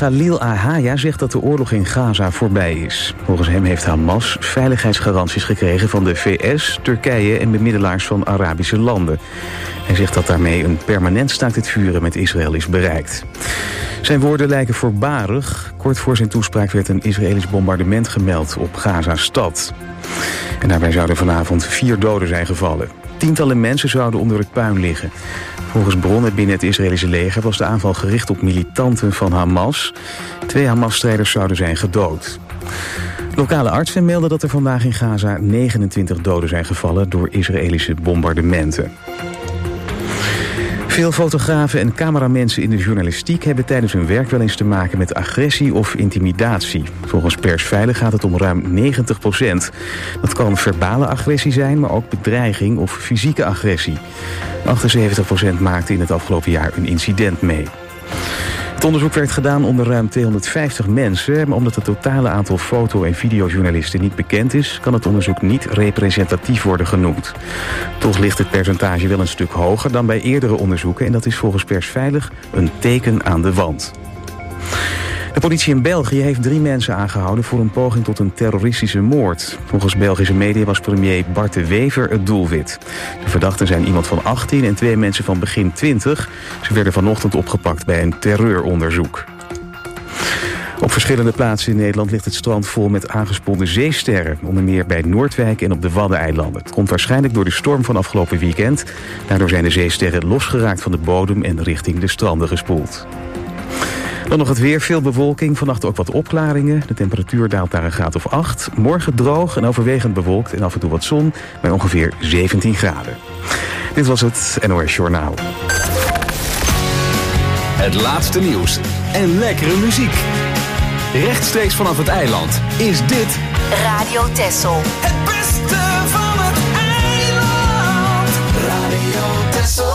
Khalil Ahaya zegt dat de oorlog in Gaza voorbij is. Volgens hem heeft Hamas veiligheidsgaranties gekregen van de VS, Turkije en bemiddelaars van Arabische landen. Hij zegt dat daarmee een permanent staakt het vuren met Israël is bereikt. Zijn woorden lijken voorbarig. Kort voor zijn toespraak werd een Israëlisch bombardement gemeld op Gaza-stad. En daarbij zouden vanavond 4 doden zijn gevallen. Tientallen mensen zouden onder het puin liggen. Volgens bronnen binnen het Israëlische leger was de aanval gericht op militanten van Hamas. 2 Hamas-strijders zouden zijn gedood. Lokale artsen melden dat er vandaag in Gaza 29 doden zijn gevallen door Israëlische bombardementen. Veel fotografen en cameramensen in de journalistiek hebben tijdens hun werk wel eens te maken met agressie of intimidatie. Volgens Persveilig gaat het om ruim 90%. Dat kan verbale agressie zijn, maar ook bedreiging of fysieke agressie. 78% maakte in het afgelopen jaar een incident mee. Het onderzoek werd gedaan onder ruim 250 mensen, maar omdat het totale aantal foto- en videojournalisten niet bekend is, kan het onderzoek niet representatief worden genoemd. Toch ligt het percentage wel een stuk hoger dan bij eerdere onderzoeken en dat is volgens Persveilig een teken aan de wand. De politie in België heeft 3 mensen aangehouden voor een poging tot een terroristische moord. Volgens Belgische media was premier Bart de Wever het doelwit. De verdachten zijn iemand van 18 en 2 mensen van begin 20. Ze werden vanochtend opgepakt bij een terreuronderzoek. Op verschillende plaatsen in Nederland ligt het strand vol met aangespoelde zeesterren. Onder meer bij Noordwijk en op de Waddeneilanden. Het komt waarschijnlijk door de storm van afgelopen weekend. Daardoor zijn de zeesterren losgeraakt van de bodem en richting de stranden gespoeld. Dan nog het weer, veel bewolking, vannacht ook wat opklaringen. De temperatuur daalt naar een graad of 8. Morgen droog en overwegend bewolkt en af en toe wat zon bij ongeveer 17 graden. Dit was het NOS Journaal. Het laatste nieuws en lekkere muziek. Rechtstreeks vanaf het eiland is dit Radio Texel. Het beste van het eiland. Radio Texel.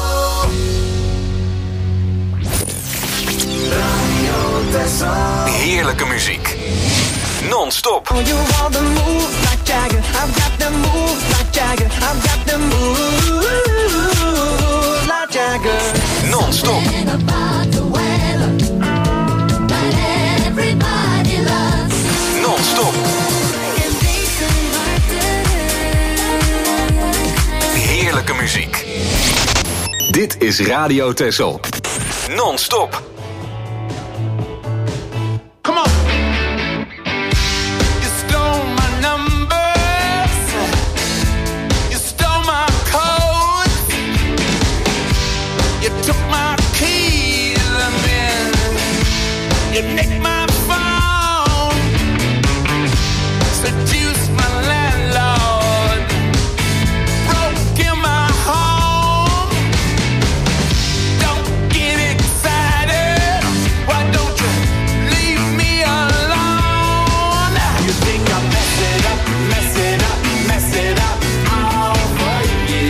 heerlijke muziek. Non-stop. Oh, you want the move like Jagger. I've got the move like Jagger. I've got the move like Jagger. Non-stop. Non-stop. Heerlijke muziek. Dit is Radio Texel. Non-stop. Come on. You stole my numbers. You stole my code. You took my keys and then you nicked my phone. Seduced my landlord. Broke in my home. Don't get excited. Why don't you leave me alone? You think I mess it up, mess it up, mess it up all for you.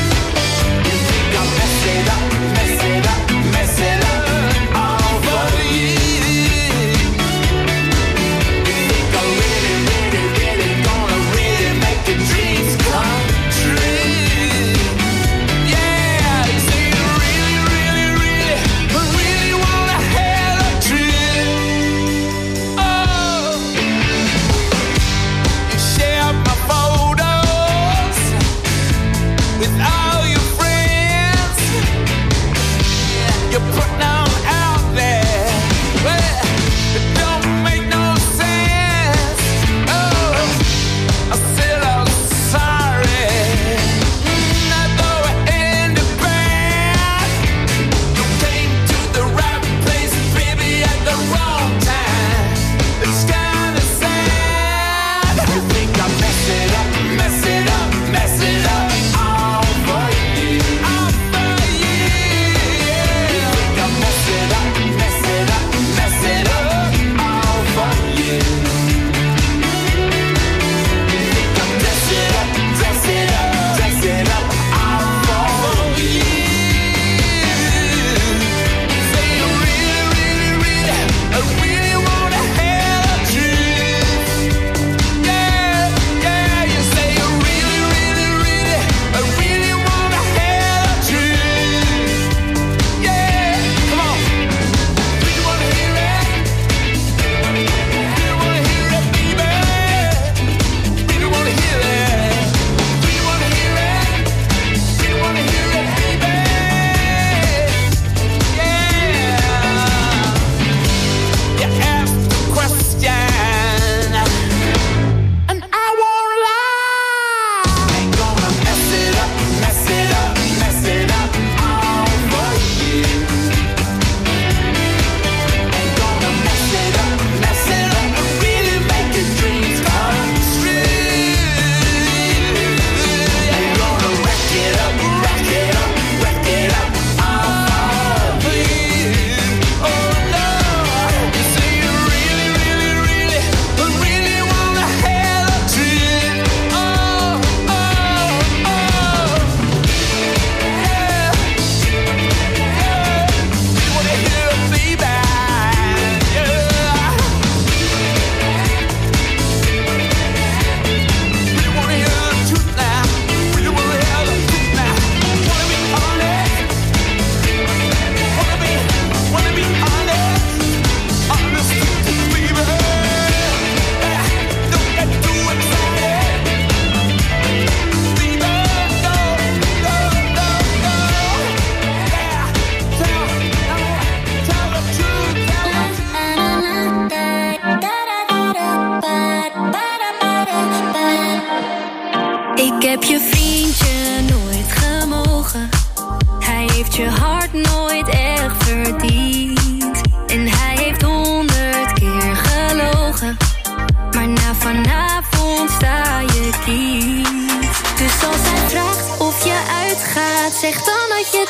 You think I mess it up, mess it up, mess it up all for you.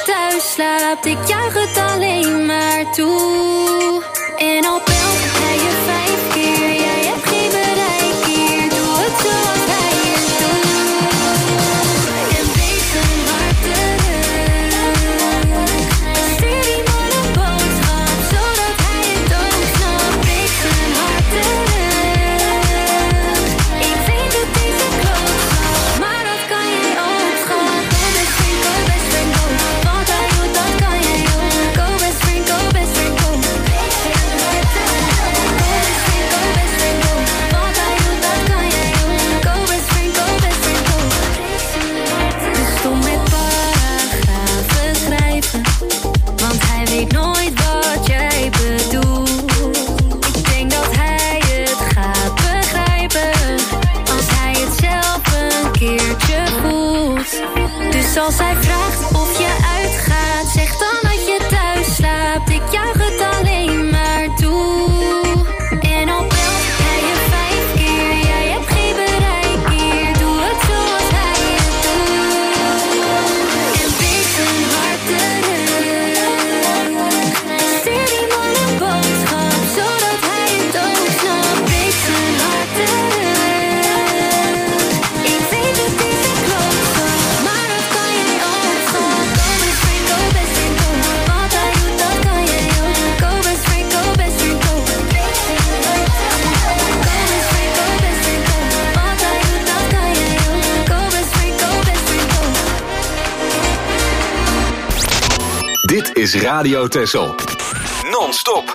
thuis slaapt, ik juich het alleen maar toe. En al belt hij je 5 keer, jij hebt geen bereik hier. Doe het zoals hij het doet. En wees een hart terug. Stuur die man een boodschap, zodat hij het ook snapt. Wees een hart terug. Ik weet het is een klootzak, maar dat kan jij ook, schat. Go best friend, go best friend, go. Want hij doet, dat kan jij ook. Go best friend, go best friend, go. Nooit wat jij bedoelt. Ik denk dat hij het gaat begrijpen als hij het zelf een keertje voelt. Dus als hij vraagt of je uitgaat, zeg dan dat je thuis slaapt. Ik juich het alleen maar toe. En al belt hij je 5 keer, jij hebt geen bereik hier. Doe het zoals hij het doet. En wees een hart terug. Stuur die man een boodschap, zodat hij het ook snapt. Wees een hart terug. Ik weet het is een klootzak, maar dat kan jij ook, schat. Go best friend, go best friend, go. Want hij doet, dat kan jij ook. Go best friend, go best friend, go. Go best friend, go best friend, go. Want hij doet, dat kan jij ook. Go best friend, go best friend, go. Dit is Radio Texel. Non-stop.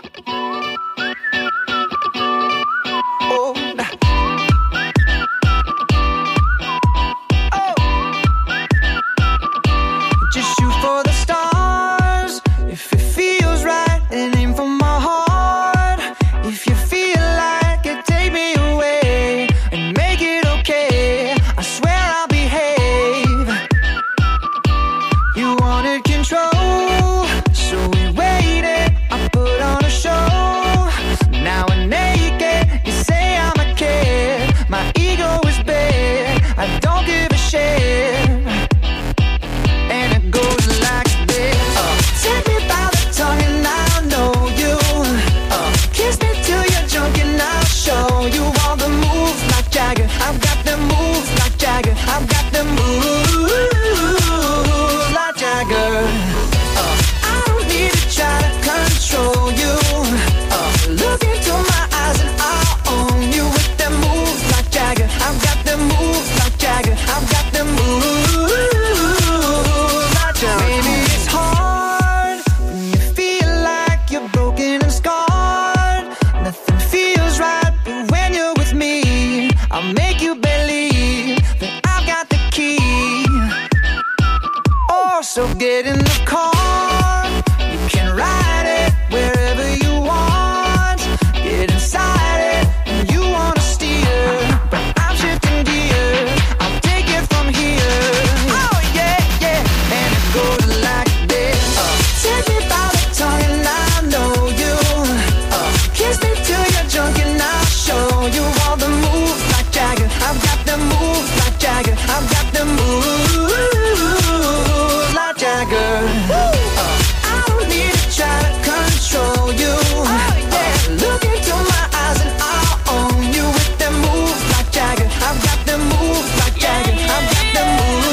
Just shoot for the stars. If it feels right, and aim for my heart. If you feel like it, take me away and make it okay. I swear I'll behave. You wanted control, so we waited. I put on a show. Now we're naked. You say I'm a kid. My ego is big. I don't give a shit. And it goes like this. Take me by the tongue and I'll know you. Kiss me till you're drunk and I'll show you all the moves like Jagger. I've got the moves like Jagger. I've got the moves like Jagger. I don't need to try to control you. Look into my eyes and I'll own you with the moves like Jagger. I've got the moves like Jagger. I've got the moves like Jagger. Maybe it's hard when you feel like you're broken and scarred. Nothing feels right, but when you're with me, I'll make you believe that I've got the key. Oh, so get in the car. You can ride it wherever you want. Get inside it and you wanna steer, but I'm shifting gears. I'll take it from here. Oh yeah, yeah. And it goes like this. Take me by the tongue and I know you. Kiss me till you're drunk and I'll show you all the moves like Jagger. I've got the moves like Jagger. I've got the moves like Jagger. I don't need to try to control you. Look into my eyes and I'll own you with the moves like Jagger. I've got the moves like Jagger. I've got the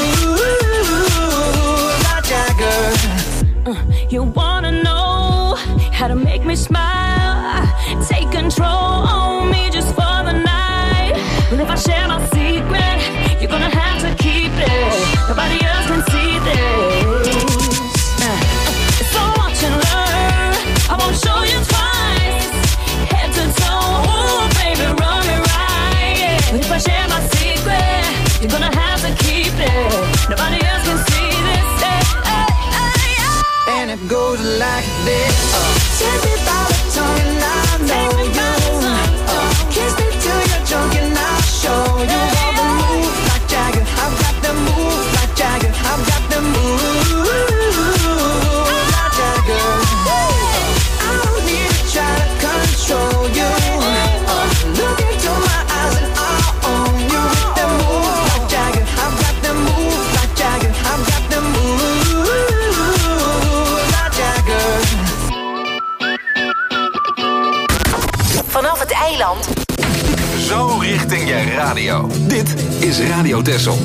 moves like Jagger. You wanna know how to make me smile? Take control on me just for the night. And if I share my secret, you're gonna have to keep it. Nobody else can see this. So watch and learn. I won't show you twice. Head to toe, ooh, baby, run me right. But if I share my secret, you're gonna have to keep it. Nobody else can see this. And it goes like this. Take me by the tongue and I know you. Kiss me till you're drunk and I'll show you all the moves like Jagger. I've got the moves like Jagger. I've got the moves like Jagger. I don't need to try to control you. Look into my eyes and I'll own you with the moves like Jagger. I've got the moves like Jagger. I've got the moves vanaf het eiland. Zo richting je radio. Dit is Radio Texel.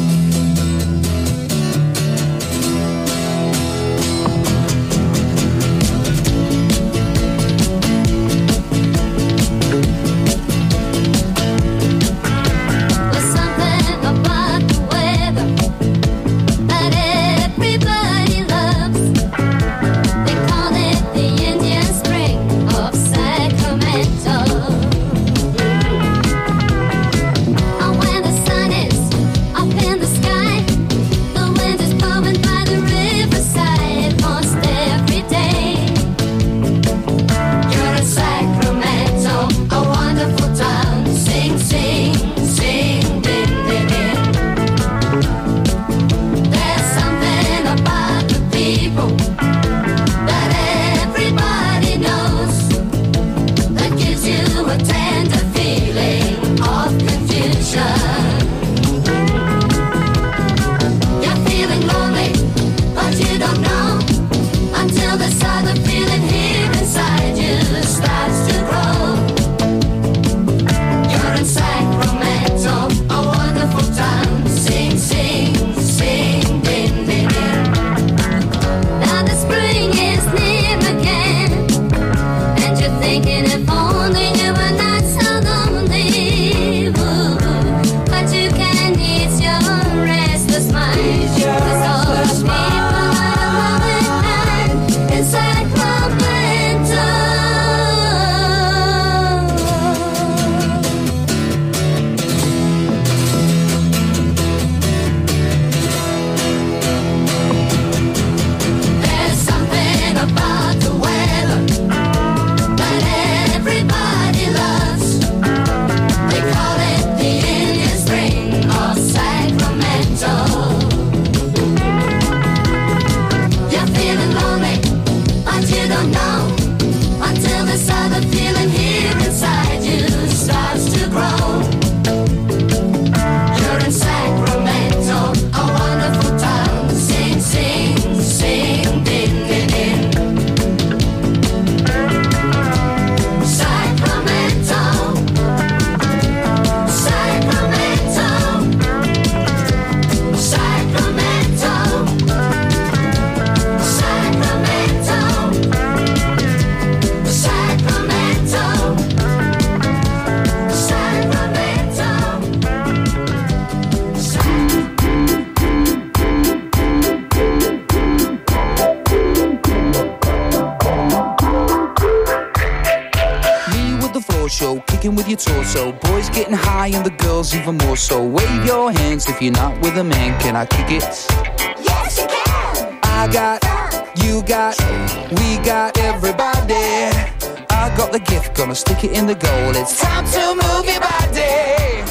torso. Boys getting high and the girls even more so. Wave your hands if you're not with a man. Can I kick it? Yes, you can. I got, you got, we got everybody. I got the gift, gonna stick it in the goal. It's time to move your body.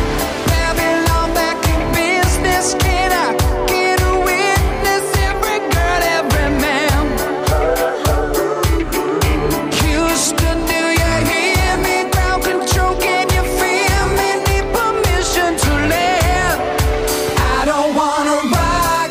Babylon back in business. Can I get a witness? Every girl, every man. Houston, do you hear me? Ground control, can you feel me? Need permission to land. I don't wanna rock,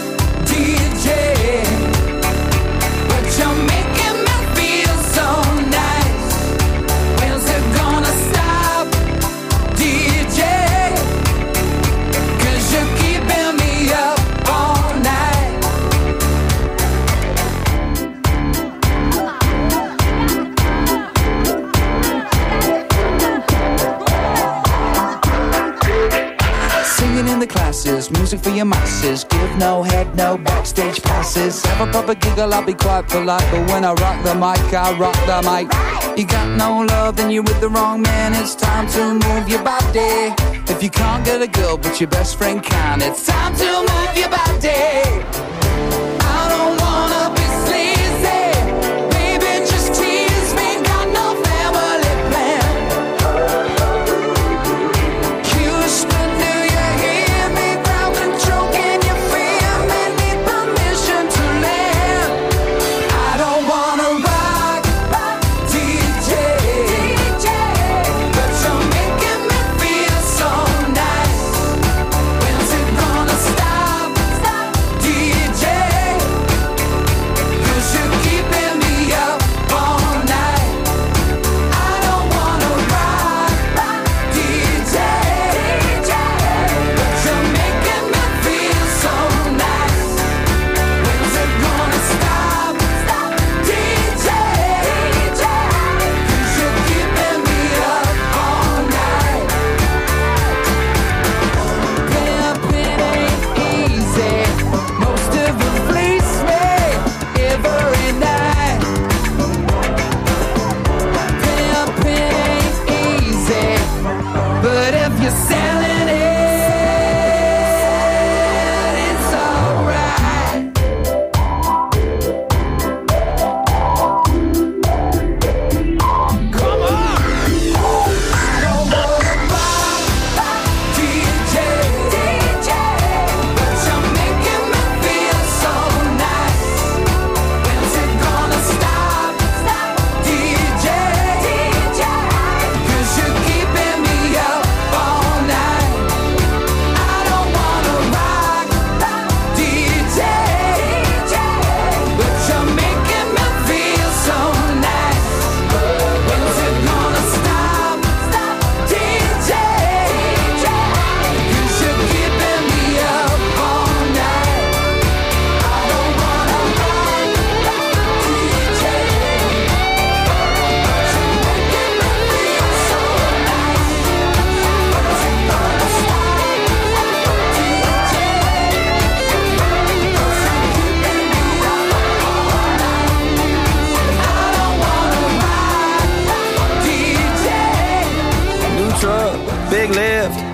DJ, but you're making me feel so nice. When's it gonna stop, DJ? 'Cause you're keeping me up all night. Singing in the classes, music for your masses. Give no head, no backstage passes. Have a proper giggle, I'll be quite polite. But when I rock the mic, I rock the mic. You got no love, then you're with the wrong man. It's time to move your body. If you can't get a girl, but your best friend can, it's time to move your body. I don't wanna be sleazy. Baby, just tease me. Got no family plan. Houston, do you hear me? Ground control, can you feel me? Need permission to land. I don't wanna rock, DJ, but you're making me feel so nice. When's it gonna stop, DJ?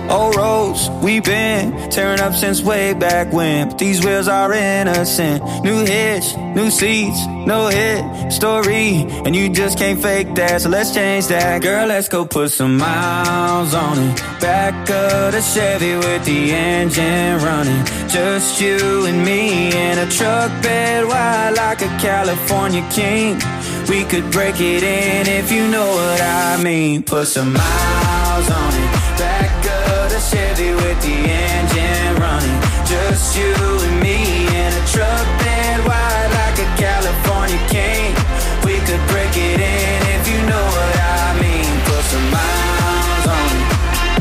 Old roads we've been tearing up since way back when, but these wheels are innocent. New hits, new seats, no hit story, and you just can't fake that, so let's change that. Girl, let's go put some miles on it. Back of the Chevy with the engine running. Just you and me in a truck bed wide like a California king. We could break it in if you know what I mean. Put some miles on it. Back of the Chevy with the engine running. Just you and me in a truck bed wide like a California king. We could break it in if you know what I mean. Put some miles on it.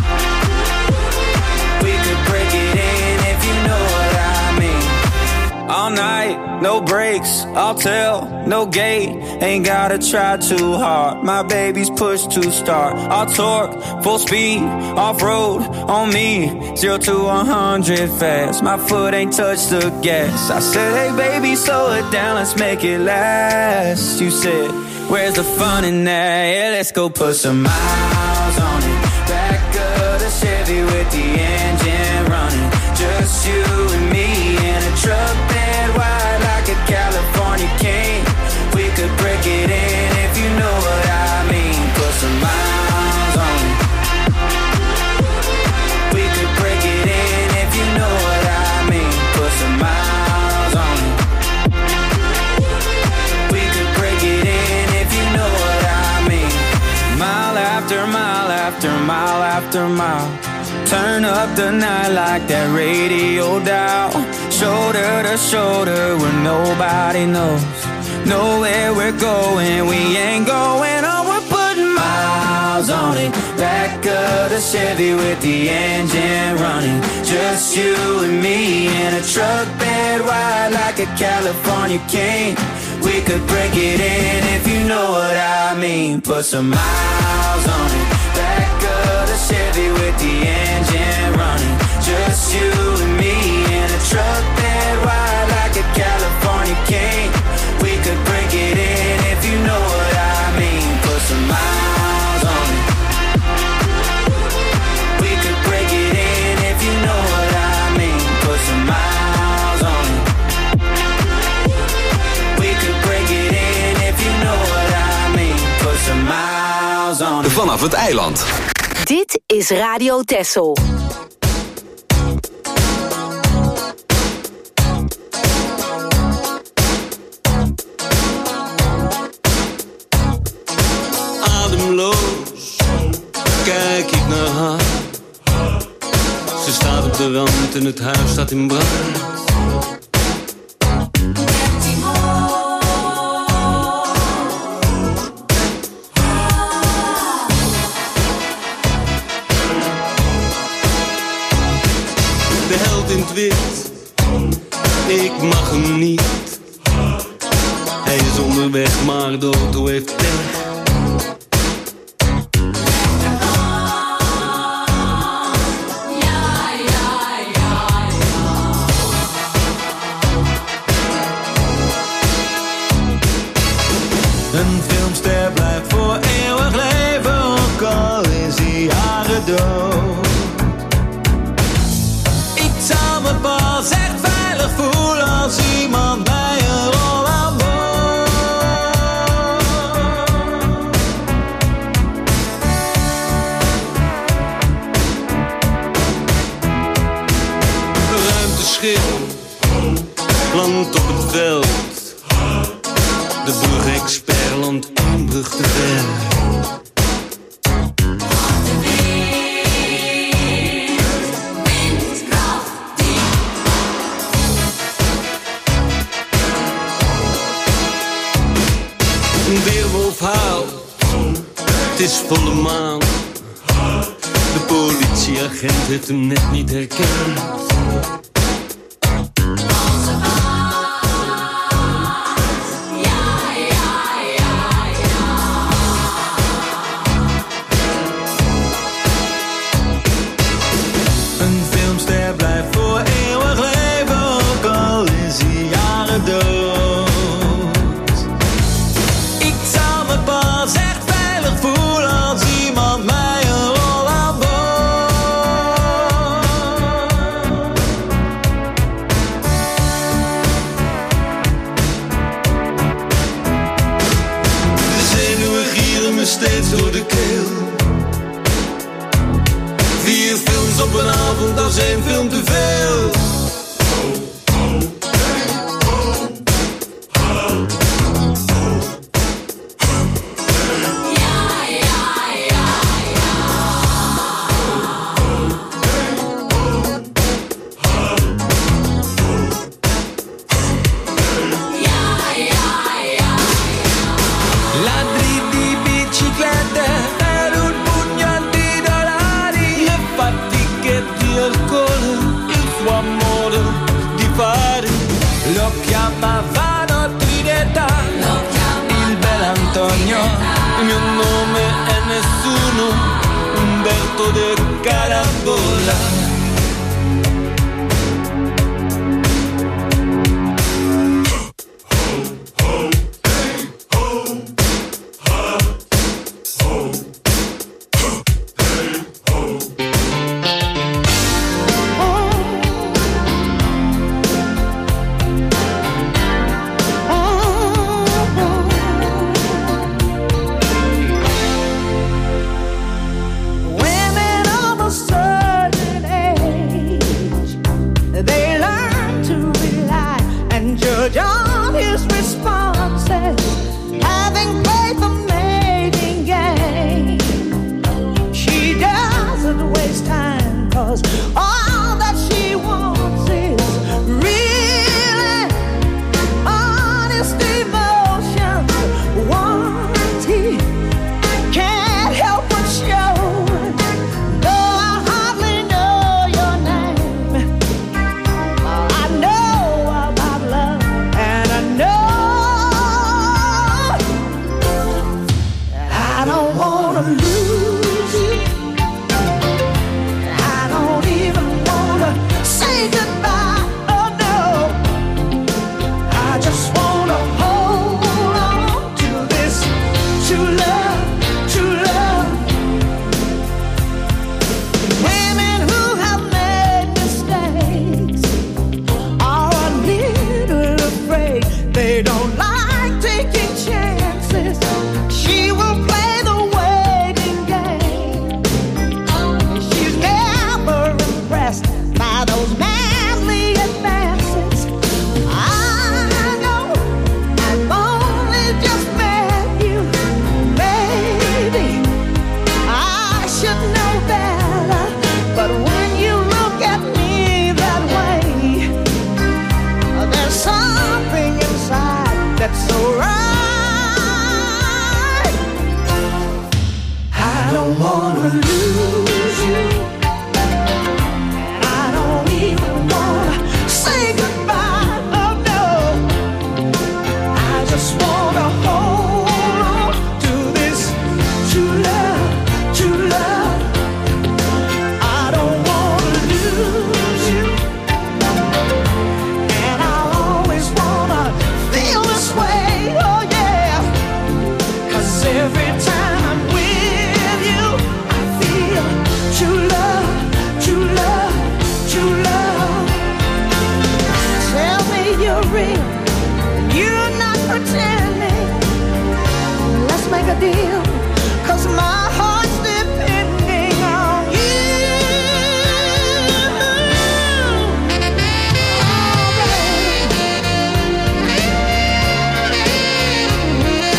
We could break it in if you know what I mean. All night, no breaks, I'll tell, no gate. Ain't gotta try too hard, my baby's push to start. I'll torque, full speed, off-road, on me. 0 to 100 fast, my foot ain't touched the gas. I said, hey baby, slow it down, let's make it last. You said, where's the fun in that? Yeah, let's go put some miles on it. Back of the Chevy with the engine running. Just you and me in a truck bed wide like a California king. We could break it in if you know what I mean. Put some miles on it. We could break it in if you know what I mean. Put some miles on it. We could break it in if you know what I mean. Mile after mile after mile after mile. Turn up the night like that radio dial. Shoulder to shoulder where nobody knows. Know where we're going, we ain't going on. We're putting miles on it. Back of the Chevy with the engine running. Just you and me in a truck bed wide like a California king. We could break it in if you know what I mean. Put some miles on it. Back of the Chevy with the engine running. Just you and me in a truck bed wide like a California king. We could break it in if you know what I mean. Put some miles on it. We could break it in if you know what I mean. Put some miles on it. We could break it in if you know what I mean. Put some miles on it. Vanaf het eiland. Dit is Radio Texel. Ademloos kijk ik naar haar. Ze staat op de rand en het huis staat in brand. De held in het wit, ik mag hem niet. Hij is onderweg, maar de auto heeft pech. Een filmster blijft voor eeuwig leven, ook al is hij jaren dood. Ik zou me pas echt veilig voelen als iemand bij een rol aan boord. Ruimteschip landt op het veld. De brugexpert landt één brug te ver. Een weerwolf huilt, het is volle maan. De politieagent heeft hem net niet herkend. Een filmster blijft voor eeuwig leven, ook al is hij jaren dood. Ik zou me pas echt veilig voelen als iemand mij een rol aan boord. steeds door de keel. 4 films op een avond, dat is 1 film te veel. Lo chiamavano Trinità, il bel Antonio, il mio nome è nessuno, Umberto de Carambola.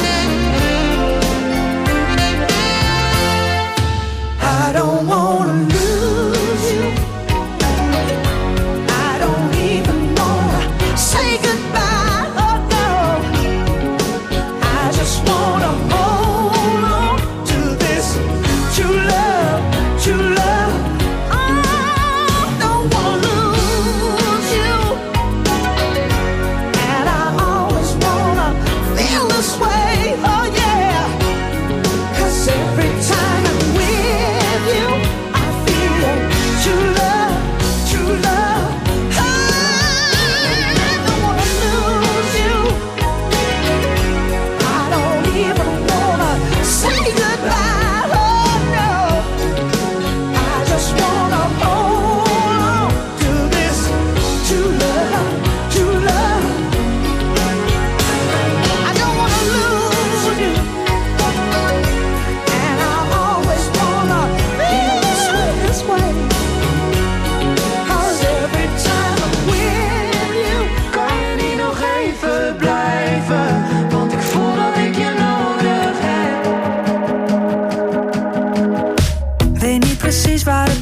I don't wanna lose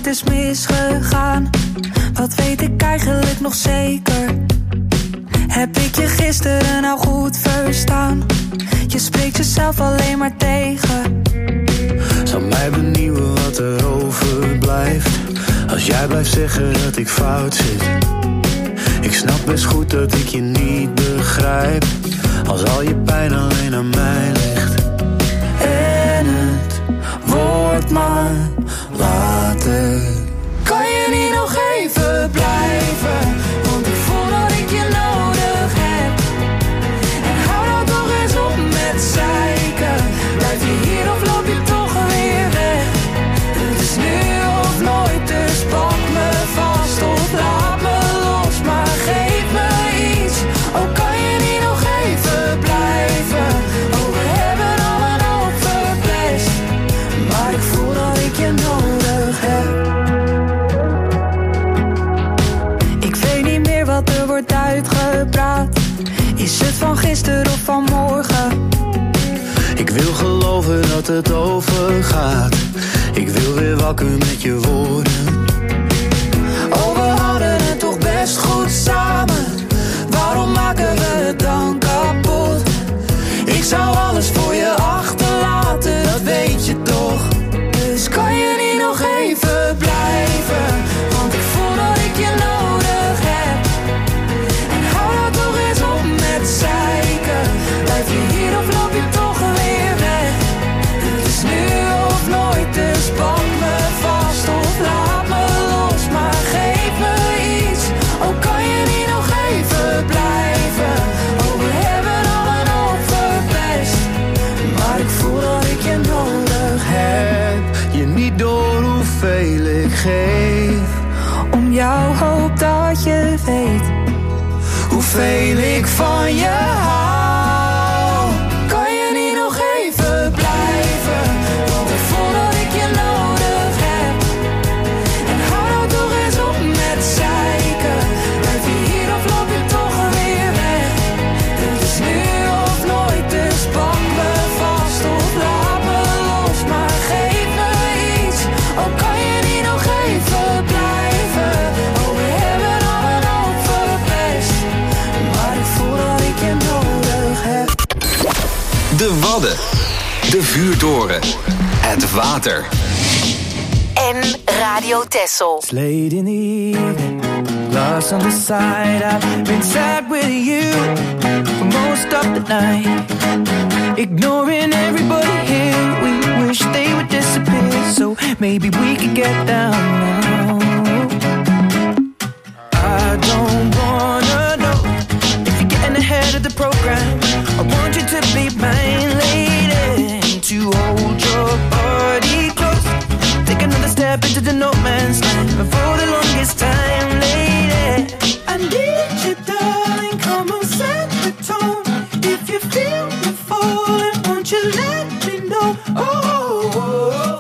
wat is misgegaan? Wat weet ik eigenlijk nog zeker? Heb ik je gisteren nou goed verstaan? Je spreekt jezelf alleen maar tegen. Zal mij benieuwen wat er overblijft als jij blijft zeggen dat ik fout zit. Ik snap best goed dat ik je niet begrijp als al je pijn alleen aan mij ligt. En het wordt maar later. Kan je niet nog even blijven? Want ik voel dat ik je nodig heb. En hou nou toch eens op met zeiken. Blijf je hier of loop je toch weer weg? Het is nu of nooit, dus pak me vast of laat me los. Maar geef me iets, oh kan je niet nog even blijven? Oh we hebben al een hoop verpest, maar ik voel dat ik je nodig heb. Ik weet niet meer wat er wordt uitgepraat. Is het van gisteren of van morgen? Ik wil geloven dat het overgaat. Ik wil weer wakker met je woorden. Oh, we hadden het toch best goed samen. Waarom maken we het dan kapot? Ik zou alles voor je achterlaten, dat weet je toch. Dus kan je niet nog even blijven? Want ik voel dat ik je nodig heb. En hou nou toch eens op met zeiken. Blijf je hier of loop je toch weer weg? Het is nu of nooit, dus pak me vast of laat me los. Maar geef me iets, oh kan je niet nog even blijven? Oh we hebben al een hoop verpest, maar ik voel dat ik je nodig heb. Je niet door hoeveel ik geef. Om jou hoop dat je weet hoeveel ik van je hou. Kan je niet nog even blijven? Want ik voel dat ik je nodig heb. En hou nou toch eens op met zeiken. Blijf je hier of loop je toch weer weg? Het is nu of nooit, dus pak me vast of laat me los. Maar geef me iets, oh kan je niet nog even blijven? Oh we hebben al een hoop verpest, maar ik voel dat ik je nodig heb. De Wadden. De Vuurtoren. Het water. En Radio Texel. It's late in the evening, lost on the side. I've been sad with you for most of the night. Ignoring everybody here, we wish they would disappear. So maybe we could get down now. I don't wanna know if you're getting ahead of the program. I want you to be mine, lady, to hold your body close. Take another step into the no man's land. But for the longest time, lady, I need you, darling. Come on, set the tone. If you feel me falling, won't you let me know? Oh, oh, oh.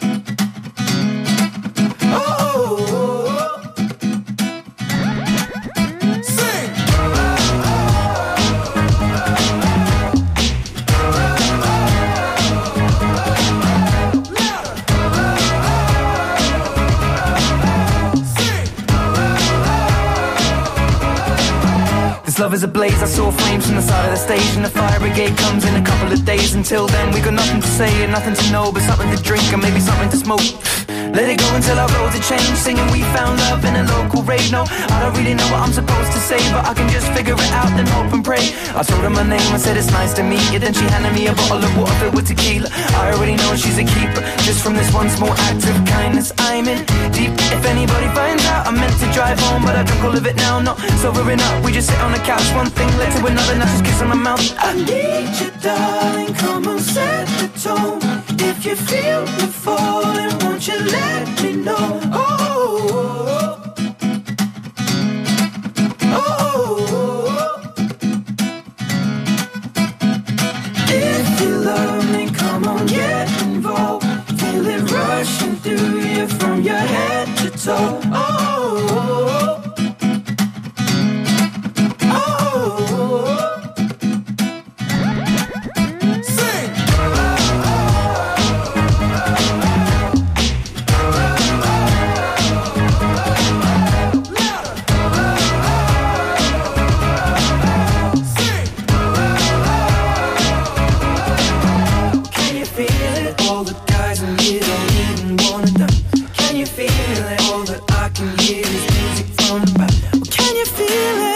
This love is ablaze, I saw flames from the side of the stage. And the fire brigade comes in a couple of days. Until then we got nothing to say and nothing to know, but something to drink and maybe something to smoke. Let it go until our roads are changed. Singing we found love in a local rave. No, I don't really know what I'm supposed to say, but I can just figure it out and hope and pray. I told her my name, I said it's nice to meet you. Then she handed me a bottle of water filled with tequila. I already know she's a keeper, just from this one small act of kindness. I'm in deep. If anybody finds out, I meant to drive home, but I drunk all of it now. Not sobering up, we just sit on the couch. One thing led to another, now just kiss on my mouth. I need you, darling, come on, set the tone. If you feel me falling, won't you let me know? Oh, oh, oh, oh. If you love me, come on, get involved. Feel it rushing through you from your head to toe. Oh, oh, oh. feel it? All the guys in here don't even wanna die. Can you feel it? All that I can hear is music from the back. Well, can you feel it?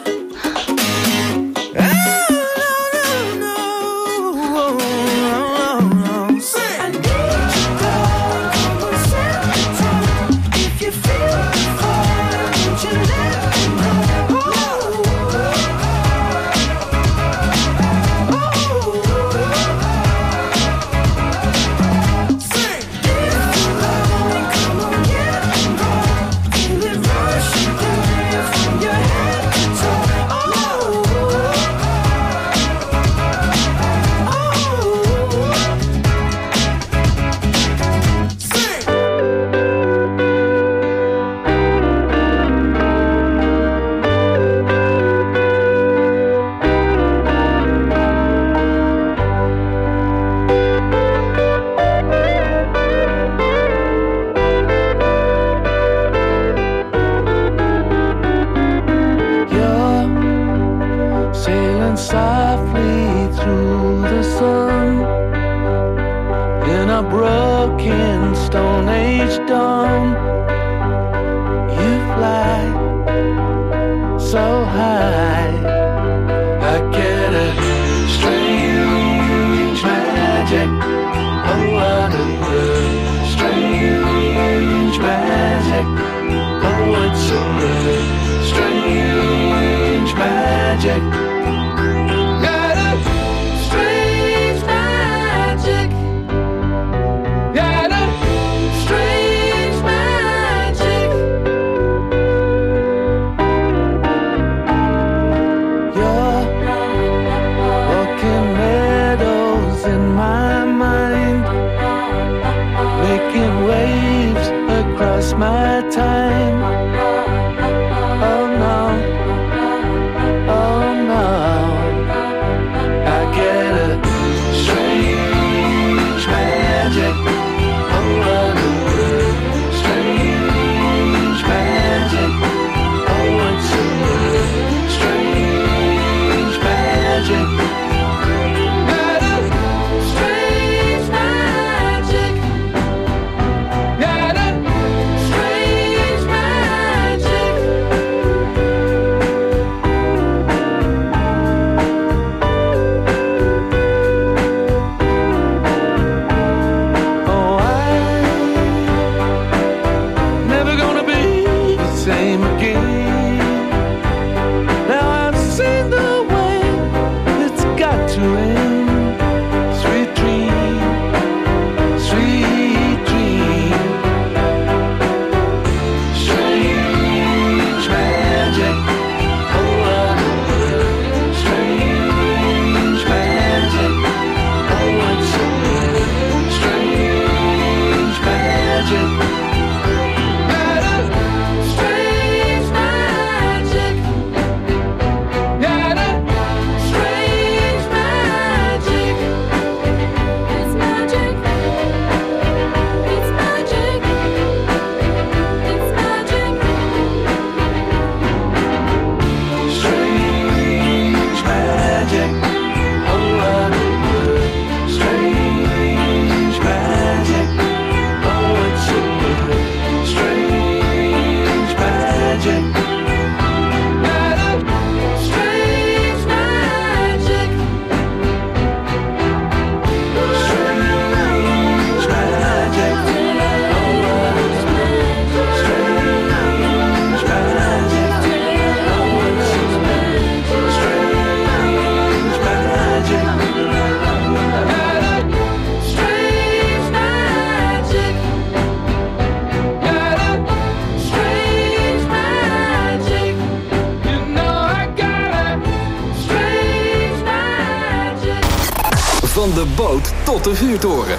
Van de boot tot de vuurtoren.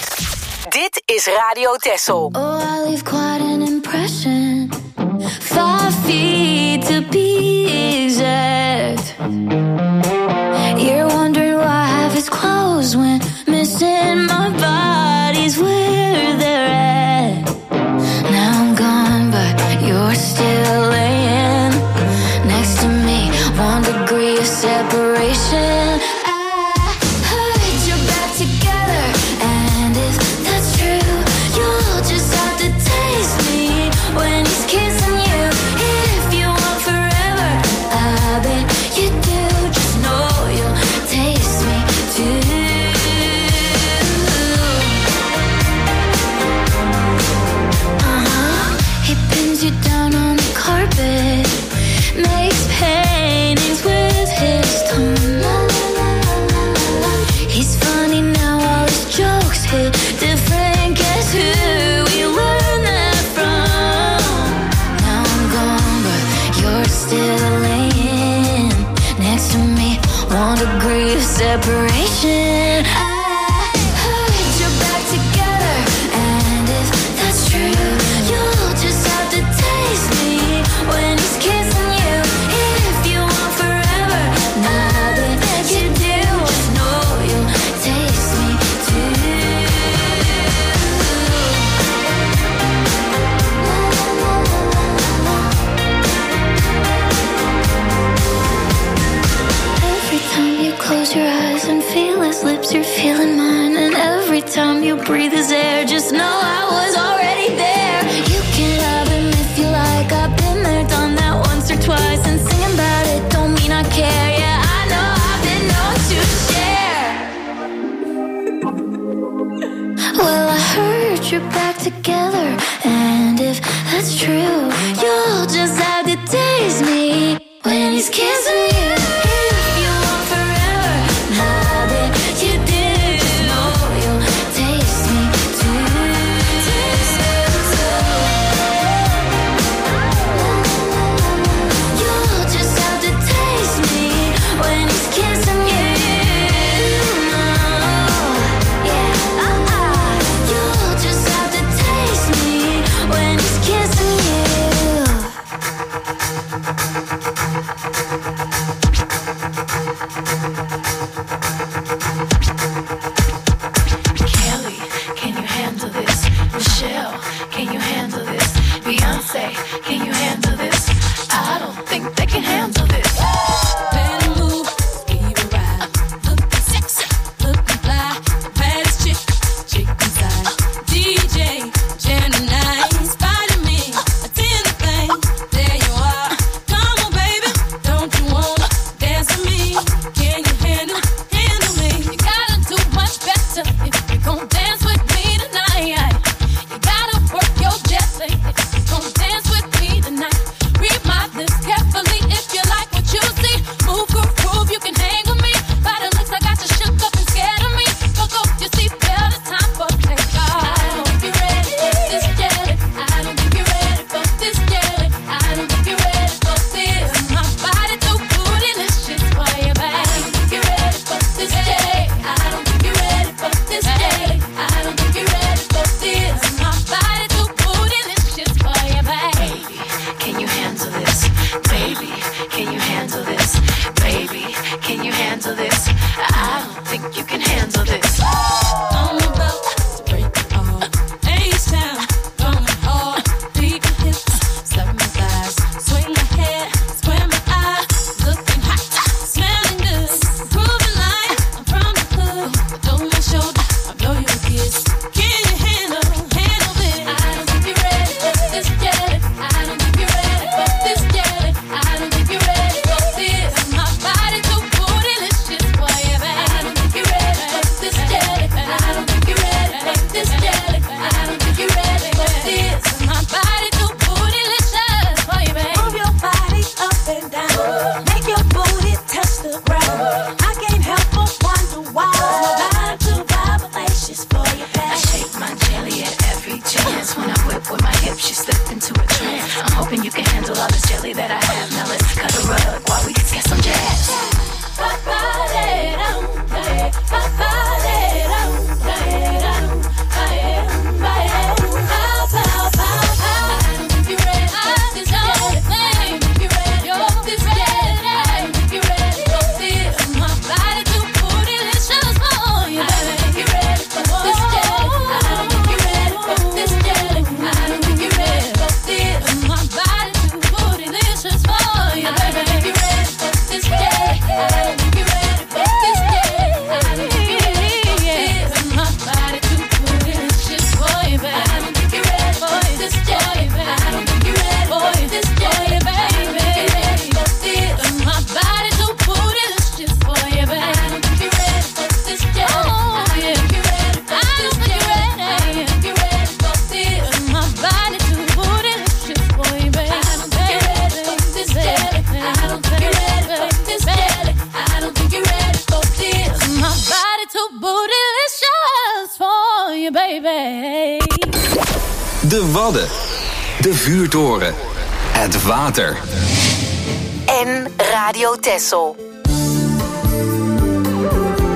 Dit is Radio Texel. Oh, I leave quite an impression. 5 feet to be exact. You're wondering why I have his clothes when missing my body's where they're at. Now I'm gone, but you're still laying next to me. 1 degree of separation. I put your back together and separation. I heard you're back together, and if that's true, you'll just have to taste me when he's kissing you. If you want forever, nothing you do, just know you'll taste me too. Every time you close your eyes and feel his lips, you're feeling mine. And every time you breathe his air, just know I was already there. You can have him if you like. I've been there, done that once or twice. And singing about it don't mean I care. Yeah, I know I've been known to share. Well, I heard you're back together, and if that's true, you'll just have to taste me when he's kissing you. If you want forever, nothing you do, just know you'll taste me too. Taste me too. You'll just have to taste me when he's kissing you. Yeah, you'll just have to taste me when he's kissing you. Kelly, can you handle this? Michelle, can you handle this? Beyonce, can you handle this? I don't think they can handle this. Better move, give a ride. Looking sexy, looking fly. Baddest chick inside. DJ, Gemini, inspiring me. Attend the thing, there you are. Come on, baby, don't you wanna dance with me? Can you handle me? You gotta do much better if you gon' dance with me tonight. You gotta work your jelly if you gon' dance with me tonight. Read my lips carefully if you like what you see. Move, groove, you can hang with me. By the looks I got you shook up and scared of me. Fuck up your seatbelt, it's time for takeoff. I don't think you're ready for this jelly. I don't think you're ready for this jelly. I don't think you're ready for this. My body too bootylicious for you, babe. I don't think you're ready for this jelly. I don't think you're ready for this jelly. I don't think you're ready for this. My body too bootylicious for you, babe. Can you handle this? Baby, can you handle this? Baby, can you handle this? I don't think you can handle this. I'm about to break it all. H-Town, going hard. Beat my hips, step my thighs. Swing my head, square my eyes. Looking hot, smelling good. Grooving like I'm from the hood. Over my shoulder, I blow you a kiss. Can you handle this? I don't think you're ready for this jelly. I don't think you're ready for this jelly. I don't think you're ready for this. My body too bootylicious for you, babe. I don't think you're ready for this jelly. I don't think you're ready for this jelly. I don't think you're ready for this. My body too bootylicious for you, babe. Move your body up and down. Make your booty touch the ground. I can't help but wonder why. My vibe too vibalacious for you, I babe. shake my jelly at every chance. When I whip with my hips, she slipped into a trance. I'm hoping you can handle all this jelly that I have. Now let's cut a rug while we get some jazz. De Wadden. De Vuurtoren. Het water. En Radio Texel.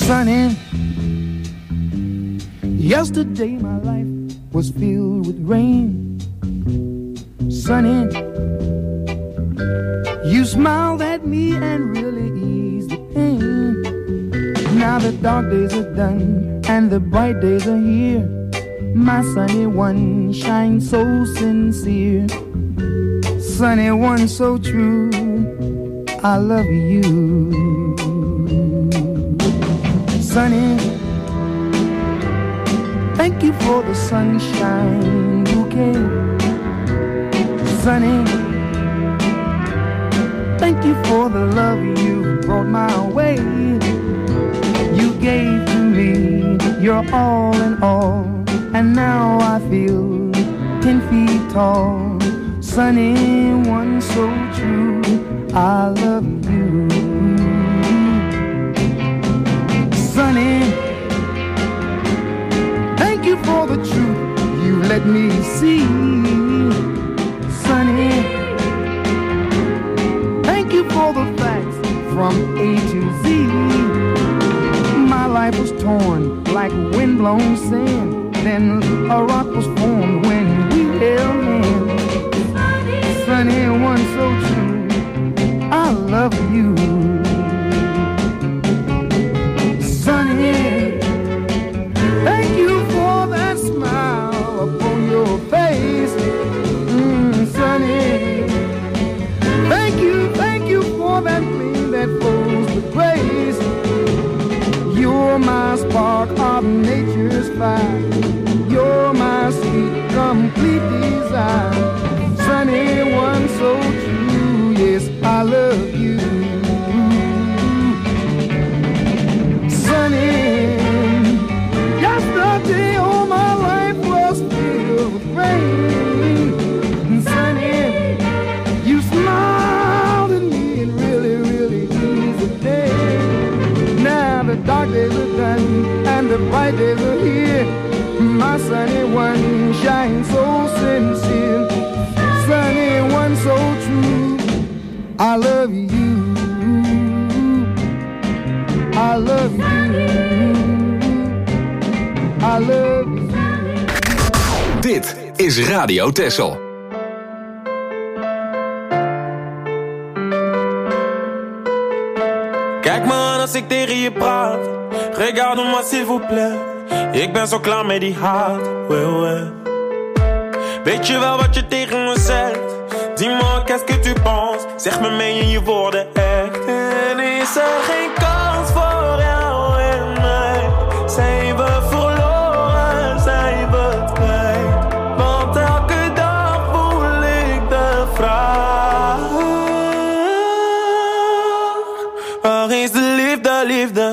Sunny. Yesterday my life was filled with rain. Sunny, you smiled at me and really eased the pain. Now the dark days are done and the bright days are here. My sunny one shines so sincere. Sunny one so true, I love you. Sunny, thank you for the sunshine bouquet. Sunny, thank you for the love you brought my way. You gave to me your all in all, and now I feel 10 feet tall. Sunny one so true, I love you. Sunny, thank you for the truth you let me see. Sunny, thank you for the facts from A to Z. My life was torn like windblown sand, then a rock was formed when we held hands. Sunny one so true, I love you. Sunny, thank you for that smile upon your face. Sunny, thank you for that gleam that flows with grace. You're my spark of nature's fire. You're my sweet, complete desire. Sunny one so true, yes, I love you. Sunny, yesterday all my life was filled with rain. Sunny, you smiled at me and really, really eased the day. Now the dark days are done and the bright days are here. My sunny one shines so sincere. Sunny one so true, I love you. I love you. I love you. Dit is Radio Texel. Kijk me aan als ik tegen je praat. Regarde-moi s'il vous plaît. Ik ben zo klaar met die haat. Ouais, ouais. Weet je wel wat je tegen me zegt? Dis-moi qu'est-ce que tu penses? Zeg me meen je woorden echt? En is er geen kans voor jou en mij? Zijn we verloren, zijn we kwijt? Want elke dag voel ik de vraag. Waar is de liefde, liefde?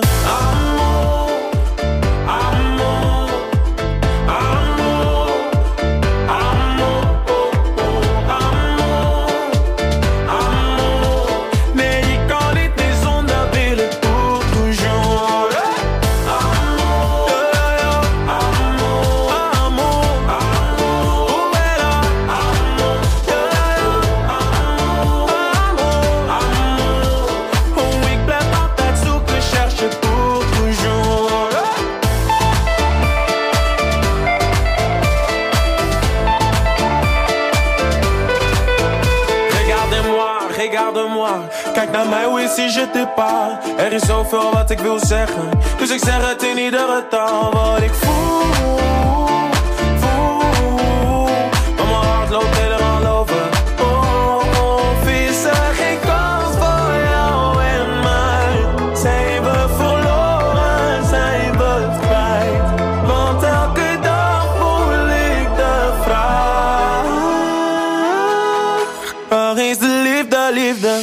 Kijk naar mij, hoe is je t'ai pas? Er is zoveel wat ik wil zeggen, dus ik zeg het in iedere taal. Wat ik voel, maar mijn hart loopt helemaal over. Of is er geen kans voor jou en mij? Zijn we verloren, zijn we het kwijt? Want elke dag voel ik de vraag. Waar is de liefde, liefde?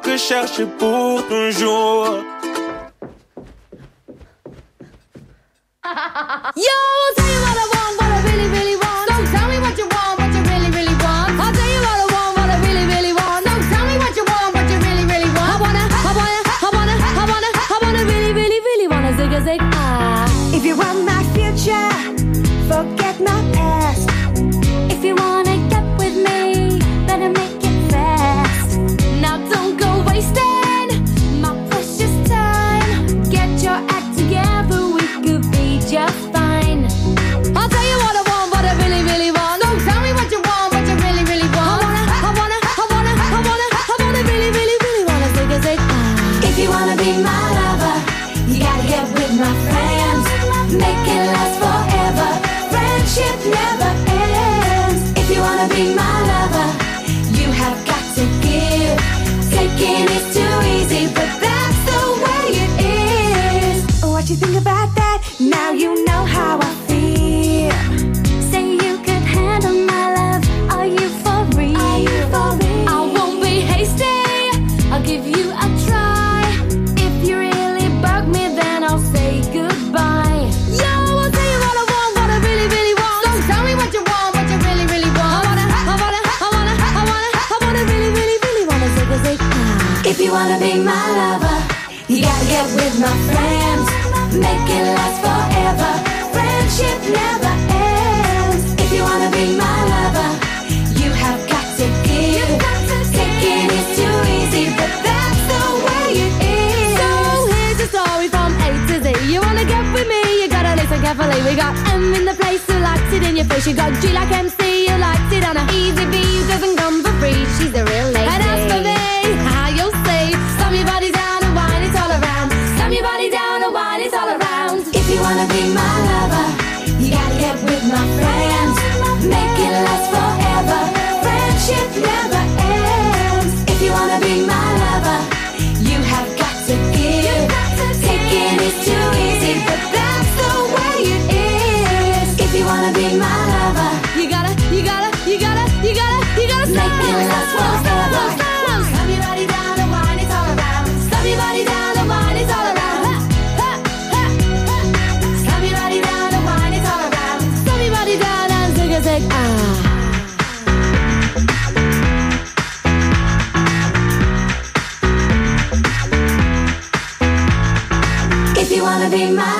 que je cherchais pour toujours. Yo, I'll tell you what I want, what I really, really want. So tell me what you want, what you really, really want. I'll tell you what I want, what I really, really want. So tell me what you want, what you really, really want. I wanna really, really, really wanna zig a zig ah. If you want my future, forget my past. If you wanna get with me, better make it fast. Now don't go wasting my precious time. Get your act together, we could be just fine. I'll tell you what I want, what I really, really want. So tell me what you want, what you really, really want. I wanna really, really, really wanna zig a zig ah. If you wanna be my lover, you gotta get with my friends. Make it last forever. Friendship never ends. If you wanna be my lover, you have got to give. Taking is too easy, but that's the way it is. What you think about that? Now you know how I feel. Say you could handle my love. Are you for real? Are you for real? I won't be hasty. I'll give you a try. If you really bug me, then I'll say goodbye. Yo, I'll tell you what I want, what I really, really want. So tell me what you want, what you really, really want. I wanna really, really, really wanna zig a zig ah. If you wanna be my lover, you gotta get with my friends. Make it last forever. Friendship never ends. If you wanna be my lover, you have got to give. Taking is too easy, but that's the way it is. So here's the story from A to Z. You wanna get with me, you gotta listen carefully. We got M in the place who likes it in your face. You got G like MC, who likes it on a easy B, who doesn't come for free. She's a real lady. And as for me, how you'll say, slam your body down and wine it all around. Slam your body down and wine it all around. If you wanna be my lover, you gotta get with my friends. Make it last forever. Friendship never ends. If you wanna be my lover, you have got to give. Taking is too easy, but that's the way it is. If you wanna be my lover, you gotta make it last forever. Slam your body down and wine it all around. Slam your body down and wine it all around. Slam your body down and wine it all around. Slam your body down and zig a zig ah. If you wanna be my